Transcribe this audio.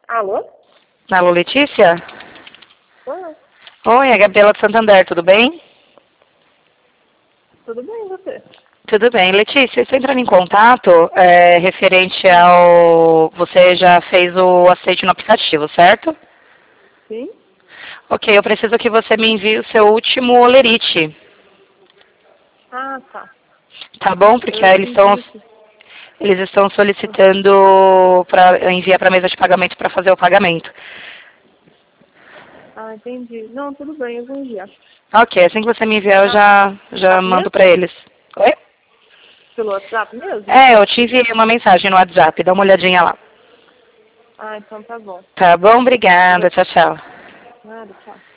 Alô? Alô, Letícia? Oi, Oi, é a Gabriela de Santander, tudo bem? tudo bem, e você? Tudo bem. Letícia, estou entrando em contato referente ao... Você já fez o aceite no aplicativo, certo? Sim? Ok, eu preciso que você me envie o seu último olerite, Ah, tá. tá bom? Porque Eu aí te envio aqui. eles estão solicitando para enviar para a mesa de pagamento para fazer o pagamento. Ah, entendi. Não, tudo bem, eu vou enviar. Ok, assim que você me enviar, eu Tá. já WhatsApp mando mesmo? para eles. Oi? Pelo WhatsApp mesmo? Eu te enviei uma mensagem no WhatsApp, dá uma olhadinha lá. Ah, então tá bom. Tá bom? Obrigada. Tchau, tchau. Nada, tchau.